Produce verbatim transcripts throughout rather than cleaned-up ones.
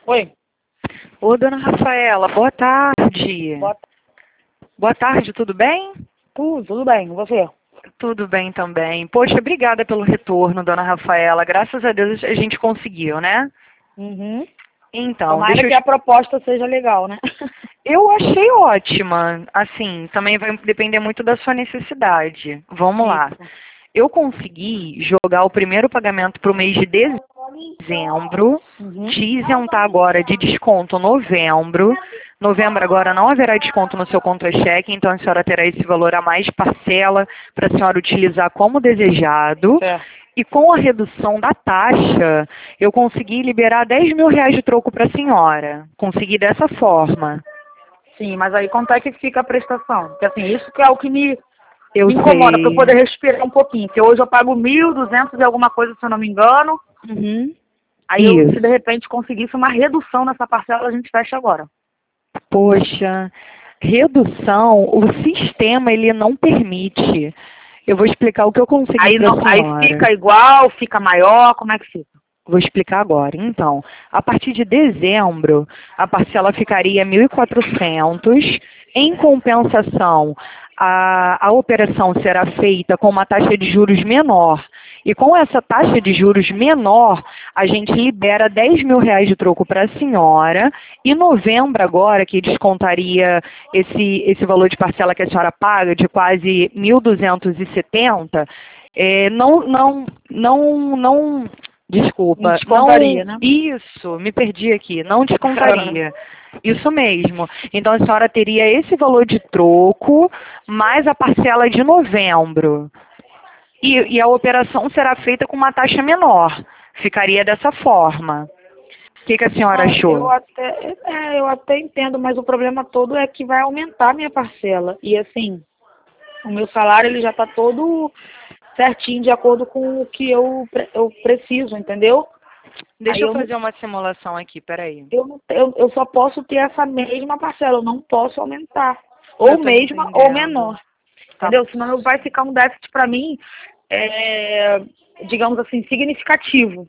Oi. Ô, dona Rafaela, boa tarde. Boa, Boa tarde, tudo bem? tudo, tudo bem, com você? Tudo bem também. Poxa, obrigada pelo retorno, dona Rafaela. Graças a Deus a gente conseguiu, né? Uhum. Então, Tomara deixa eu que te... a proposta seja legal, né? Eu achei ótima. Assim, também vai depender muito da sua necessidade. Vamos lá. Isso. Eu consegui jogar o primeiro pagamento para o mês de dezembro. Uhum. Te isentar agora de desconto novembro. Novembro agora não haverá desconto no seu contra-cheque, então a senhora terá esse valor a mais de parcela para a senhora utilizar como desejado. Certo. E com a redução da taxa, eu consegui liberar dez mil reais de troco para a senhora. Consegui dessa forma. Sim, mas aí quanto é que fica a prestação? Porque assim, isso que é o que me, Eu me incomoda, para eu sei. poder respirar um pouquinho. Porque hoje eu pago mil e duzentos e alguma coisa, se eu não me engano. Uhum. Aí eu, se de Isso. repente conseguisse uma redução nessa parcela, a gente fecha agora. Poxa, redução, o sistema ele não permite. Eu vou explicar o que eu consegui Aí, para não, a aí senhora. fica igual, fica maior, como é que fica? Vou explicar agora. Então, a partir de dezembro, a parcela ficaria mil e quatrocentos. Em compensação, a, a operação será feita com uma taxa de juros menor. E com essa taxa de juros menor, a gente libera dez mil reais de troco para a senhora. E novembro agora, que descontaria esse, esse valor de parcela que a senhora paga, de quase mil duzentos e setenta, é, não, não, não, não... Não Desculpa, não, descontaria, né? isso, me perdi aqui, não descontaria. Isso mesmo. Então a senhora teria esse valor de troco, mais a parcela de novembro. E, e a operação será feita com uma taxa menor. Ficaria dessa forma. O que, que a senhora Não, eu achou? até, é, eu até entendo, mas o problema todo é que vai aumentar a minha parcela. E assim, o meu salário ele já está todo certinho de acordo com o que eu, pre- eu preciso, entendeu? Aí Deixa eu eu, não- fazer uma simulação aqui, peraí. eu, não- eu, eu só posso ter essa mesma parcela, eu não posso aumentar. Eu Ou tô mesma ou entendendo. menor, Tá, entendeu? Senão vai ficar um déficit para mim, é, digamos assim, significativo.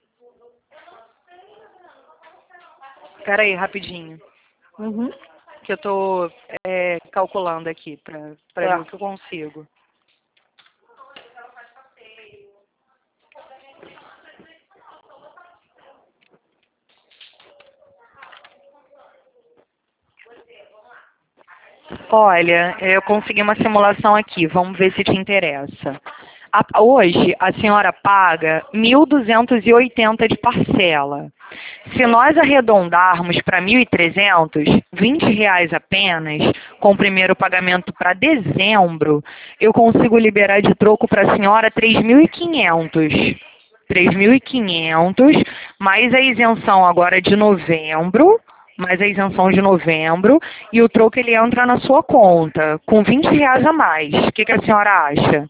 peraí, rapidinho. Uhum. Que eu tô é, calculando aqui para para ver o Certo. que eu consigo. Olha, eu consegui uma simulação aqui, vamos ver se te interessa. A- hoje, a senhora paga mil duzentos e oitenta de parcela. Se nós arredondarmos para mil e trezentos, vinte reais apenas, com o primeiro pagamento para dezembro, eu consigo liberar de troco para a senhora três mil e quinhentos. três mil e quinhentos, mais a isenção agora de novembro, mais a isenção de novembro, e o troco ele entra na sua conta, com vinte reais a mais. O que, que a senhora acha?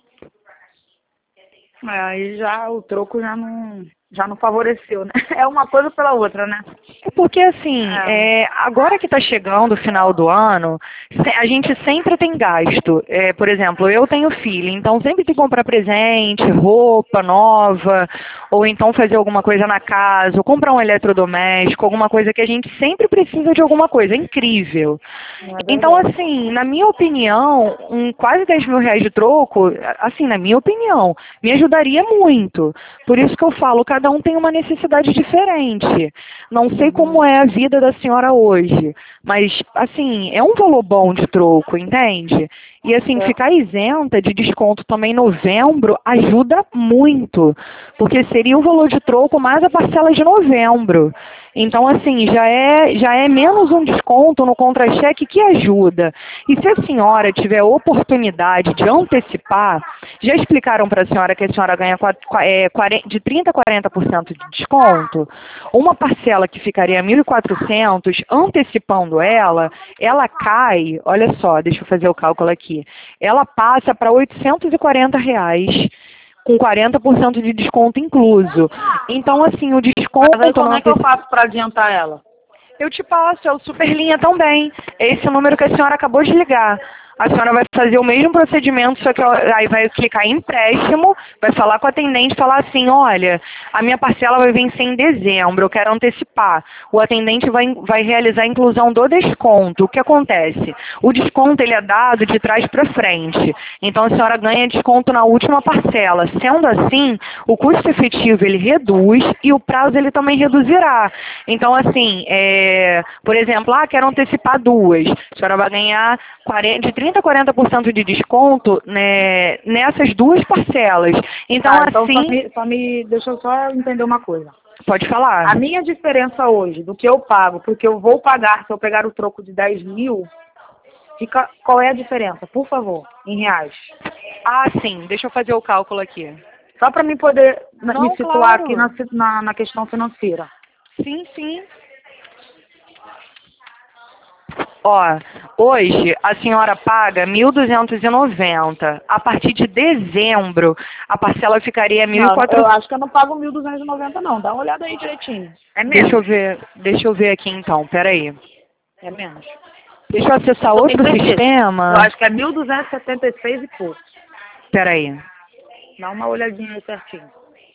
É, aí já o troco já não, já não favoreceu, né? É uma coisa pela outra, né? É porque assim, É, é, agora que está chegando o final do ano, se- a gente sempre tem gasto. É, por exemplo, eu tenho filho, então sempre tem que comprar presente, roupa nova, ou então fazer alguma coisa na casa, ou comprar um eletrodoméstico, alguma coisa que a gente sempre precisa de alguma coisa. É incrível. não é Então, verdade. assim, na minha opinião, um quase dez mil reais de troco, assim, na minha opinião, me ajudaria muito. Por isso que eu falo, cada um tem uma necessidade diferente. Não sei como Uhum. é a vida da senhora hoje, mas, assim, é um valor bom de troco, entende? E, assim, É. ficar isenta de desconto também em novembro ajuda muito, porque seria o valor de troco mais a parcela de novembro. Então, assim, já é, já é menos um desconto no contra-cheque que ajuda. E se a senhora tiver oportunidade de antecipar, já explicaram para a senhora que a senhora ganha qua- qua- é, quarenta de trinta a quarenta por cento de desconto? Uma parcela que ficaria mil e quatrocentos, antecipando ela, ela cai, olha só, deixa eu fazer o cálculo aqui, ela passa para oitocentos e quarenta reais, com quarenta por cento de desconto incluso. Então, assim, o Mas aí desconto como não é que eu faço para adiantar ela? eu te passo, é o Superlinha também. É esse número que a senhora acabou de ligar. A senhora vai fazer o mesmo procedimento, só que aí vai clicar em empréstimo, vai falar com o atendente e falar assim, olha, a minha parcela vai vencer em dezembro, eu quero antecipar. O atendente vai, vai realizar a inclusão do desconto. O que acontece? O desconto ele é dado de trás para frente. Então a senhora ganha desconto na última parcela. Sendo assim, o custo efetivo ele reduz e o prazo ele também reduzirá. Então assim, é, por exemplo, ah, quero antecipar duas. A senhora vai ganhar quarenta, de trinta a quarenta por cento de desconto, né, nessas duas parcelas. Então, Tá, então só assim, me, só me. Deixa eu só entender uma coisa. pode falar. A minha diferença hoje do que eu pago, porque eu vou pagar se eu pegar o troco de dez mil, fica, qual é a diferença? Por favor, em reais. Ah, sim, deixa eu fazer o cálculo aqui. Só para mim poder na- Não, me situar claro. aqui na, si- na, na questão financeira. Sim, sim. Ó, hoje a senhora paga mil duzentos e noventa. A partir de dezembro, a parcela ficaria mil e Não, eu quatrocentos. acho que eu não pago mil duzentos e noventa não. Dá uma olhada aí direitinho. É Deixa eu menos. ver, deixa eu ver aqui então, peraí. É menos. Deixa eu acessar Eu tenho outro certeza. sistema. Eu acho que é mil duzentos e setenta e seis e pouco. Peraí. Dá uma olhadinha aí certinho.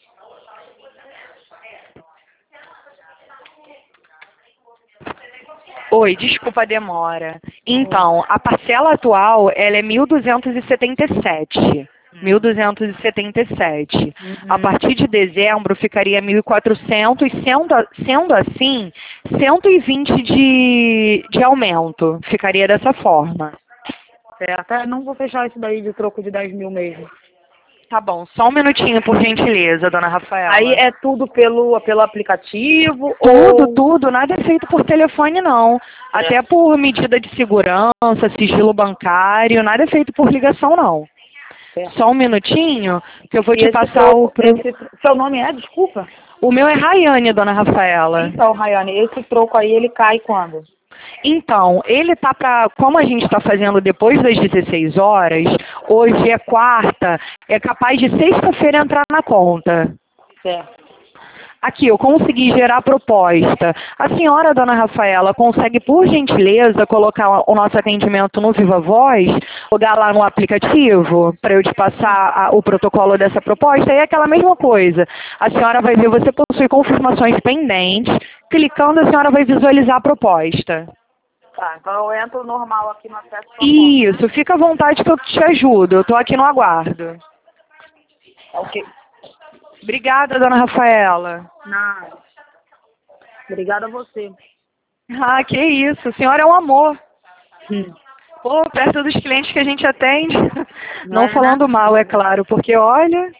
Oi, desculpa a demora. Então, a parcela atual, ela é mil duzentos e setenta e sete. mil duzentos e setenta e sete. A Uhum. partir de dezembro ficaria mil e quatrocentos, sendo, a- sendo assim, cento e vinte de, de aumento. Ficaria dessa forma. Certo. É, não vou fechar isso daí de troco de dez mil mesmo. Tá bom, só um minutinho, por gentileza, dona Rafaela. Aí é tudo pelo, pelo aplicativo Tudo, ou... tudo, nada é feito por telefone, não. Até por medida de segurança, sigilo bancário, nada é feito por ligação, não. Certo. Só um minutinho, que eu vou E te esse passar o... troco, pro- esse, seu nome é? Desculpa. O meu é Rayane, dona Rafaela. Então, Rayane, esse troco aí, ele cai quando? Então, ele tá para, como a gente está fazendo depois das dezesseis horas, hoje é quarta, é capaz de sexta-feira entrar na conta. Certo. Aqui, eu consegui gerar a proposta. A senhora, dona Rafaela, consegue, por gentileza, colocar o nosso atendimento no Viva Voz, logar lá no aplicativo, para eu te passar a- o protocolo dessa proposta? E é aquela mesma coisa. A senhora vai ver, você possui confirmações pendentes, clicando, a senhora vai visualizar a proposta. Tá, então eu entro normal aqui no acesso ao Isso, fica à vontade que eu te ajudo. Eu estou aqui no aguardo. Ok. Obrigada, dona Rafaela. Não. Obrigada a você. Ah, que isso. A senhora é um amor. Hum. Pô, perto dos clientes que a gente atende. Não Não é falando nada. mal, é claro, porque olha...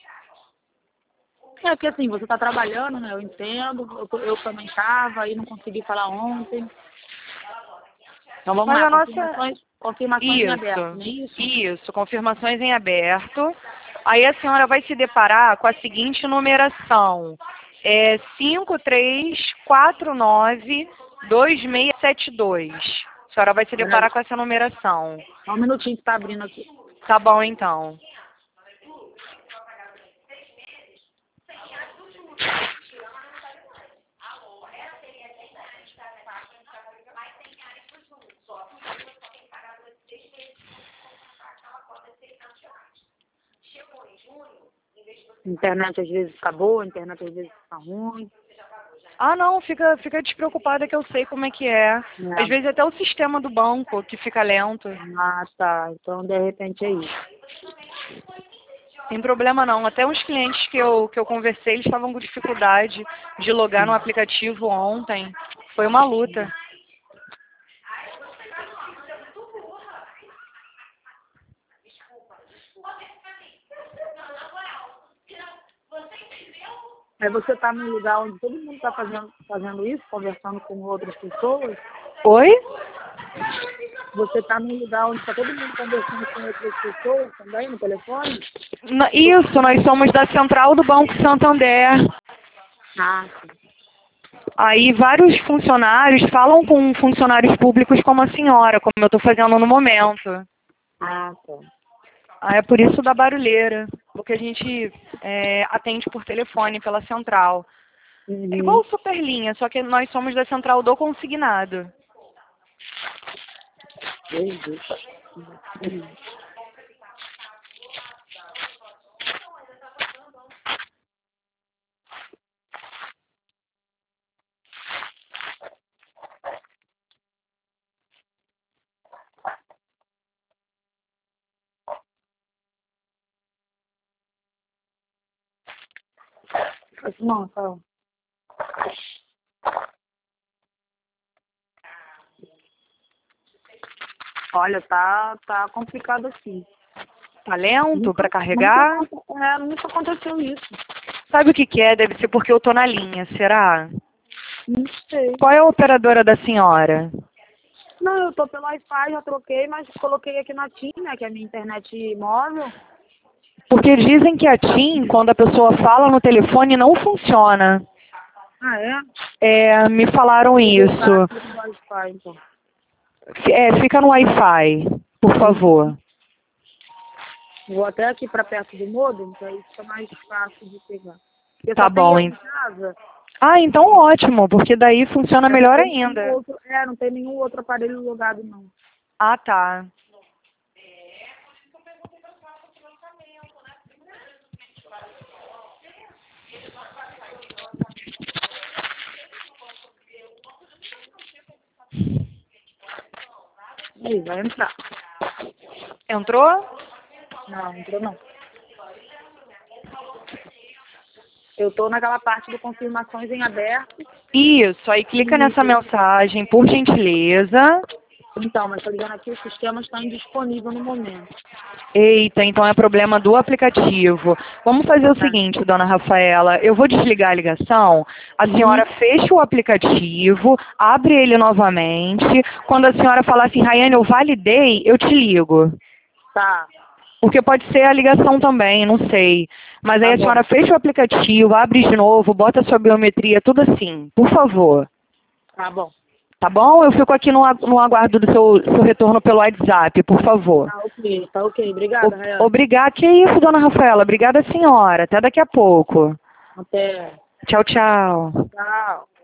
É porque assim, você está trabalhando, né? Eu entendo. Eu, tô- eu também estava e não consegui falar ontem. Então vamos Mas lá, a nossa... confirmações, confirmações em aberto, não é Isso, isso? isso, confirmações em aberto. Aí a senhora vai se deparar com a seguinte numeração. É cinco três quatro nove dois seis sete dois. A senhora vai se deparar com essa numeração. Só um minutinho que está abrindo aqui. Tá bom, então. Internet às vezes fica boa, internet às vezes fica ruim. Ah, não, fica, fica despreocupada que eu sei como é que é. Né? Às vezes até o sistema do banco que fica lento. Ah, tá. Então de repente é isso. Sem problema não. Até uns clientes que eu, que eu conversei, eles estavam com dificuldade de logar no aplicativo ontem. Foi uma luta. Aí você está num lugar onde todo mundo está fazendo, fazendo isso, conversando com outras pessoas. Oi? Você está num lugar onde está todo mundo conversando com outras pessoas também, no telefone? Na- Isso, nós somos da central do Banco Santander. Ah, sim. Aí vários funcionários falam com funcionários públicos como a senhora, como eu estou fazendo no momento. Ah, tá. Ah, é por isso da barulheira, porque a gente é, atende por telefone pela central. Uhum. É igual o Superlinha, só que nós somos da central do consignado. Entendi. Não, calma. Olha, tá, tá complicado assim. Tá lento para Nunca, carregar? nunca, é, nunca aconteceu isso. Sabe o que que é? Deve ser porque eu tô na linha, será? Não sei. Qual é a operadora da senhora? Não, eu tô pelo Wi-Fi, já troquei, mas coloquei aqui na TIM, né, que é a minha internet móvel. Porque dizem que a TIM, quando a pessoa fala no telefone, não funciona. Ah, é? É, me falaram isso. Vou botar aqui no Wi-Fi, então. É, fica no Wi-Fi, por favor. Vou até aqui pra perto do modem, que aí fica mais fácil de pegar. Eu Tá só tenho bom, eu hein? em casa. Ah, então ótimo, porque daí funciona Eu não melhor tenho nenhum ainda. outro, é, não tem nenhum outro aparelho logado, não. Ah, tá. Aí, vai entrar. Entrou? Não, entrou não. Eu tô naquela parte de confirmações em aberto. Isso, aí clica nessa mensagem, por gentileza. Então, mas tô ligando aqui, o sistema está indisponível no momento. Eita, então é problema do aplicativo. Vamos fazer o Tá. seguinte, dona Rafaela, eu vou desligar a ligação, a senhora fecha o aplicativo, abre ele novamente, quando a senhora falar assim, Rayane, eu validei, eu te ligo. Tá, Porque pode ser a ligação também, não sei. Mas aí tá a senhora bom. fecha o aplicativo, abre de novo, bota a sua biometria, tudo assim, por favor. Tá bom. Tá bom? Eu fico aqui no, a- no aguardo do seu, seu retorno pelo WhatsApp, por favor. Tá ok, tá ok. Obrigada, O- Rayane. Obrigada. Que isso, dona Rafaela? Obrigada, senhora. Até daqui a pouco. Até. Tchau, tchau. Tchau.